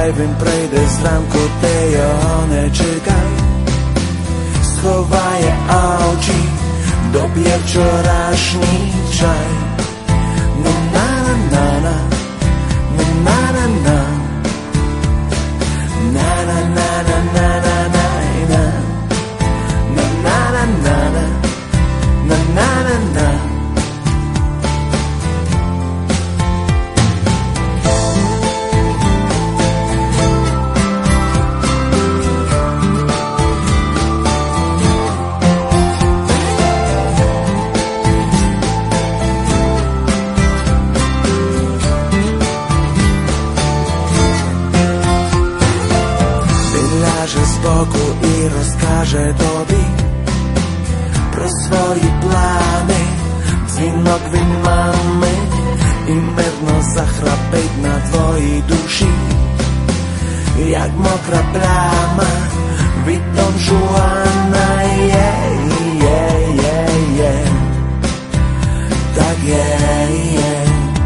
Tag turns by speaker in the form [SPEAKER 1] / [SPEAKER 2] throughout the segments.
[SPEAKER 1] Хай він прийде зранку, ти його не чекай. Сховає очі, доп'є вчорашній чай. На-на-на-на, на-на-на-на, на-на-на-на-на-на-на, на-на-на-на-на, на-на-на-на. Збоку і розкаже тобі про свої плани, дзвінок від мами, і мирно захрапить на твоїй душі, як мокра пляма від Дон Жуана. Є-є-є-є, так є-є.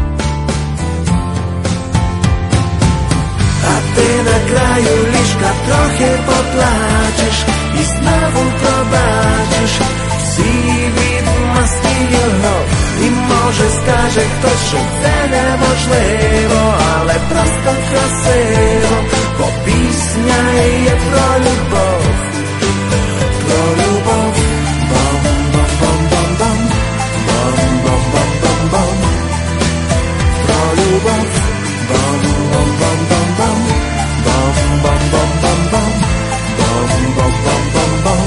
[SPEAKER 1] А ти на краю ліжка трохи поплачеш і знову пробачиш всі відмазки його. І може скаже хтось, що це неможливо, але просто красиво, бо пісня є про любов. Про любов. Бом-бом-бом-бом-бом, бом-бом-бом-бом-бом. Про любов. Бом-бом-бом-бом-бом, бом-бом-бом-бом-бом, бом-бом-бом-бом-бом.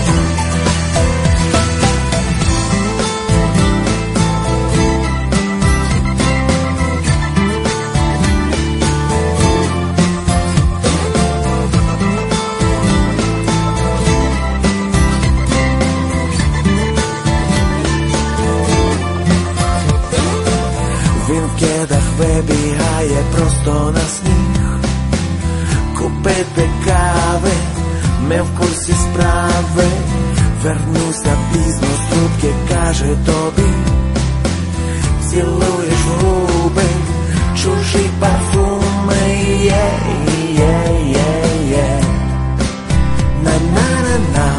[SPEAKER 1] Він в кедах вибігає просто на сніг купити кави, ми в курсі справи. Вернуся пізно з трубки, каже тобі, цілуєш губи, чужі парфуми. Є-є-є-є, на-на-на-на.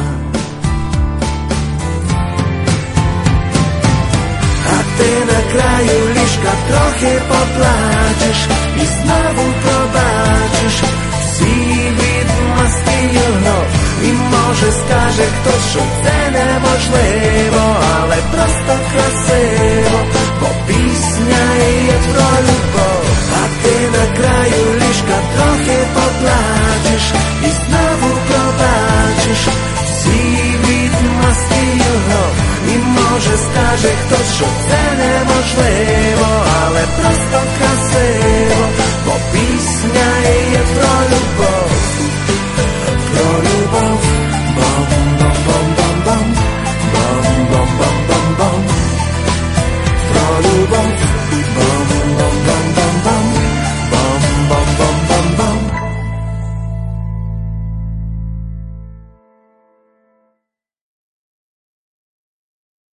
[SPEAKER 1] А ти на краю ліжка трохи поплачеш і знову пробачиш всі відмазки його. І може скаже хтось, що це неможливо, але просто красиво, бо пісня є про любов. А ти на краю ліжка трохи поплачеш і знову пробачиш всі відмазки його. І може скаже хтось, що це неможливо, але просто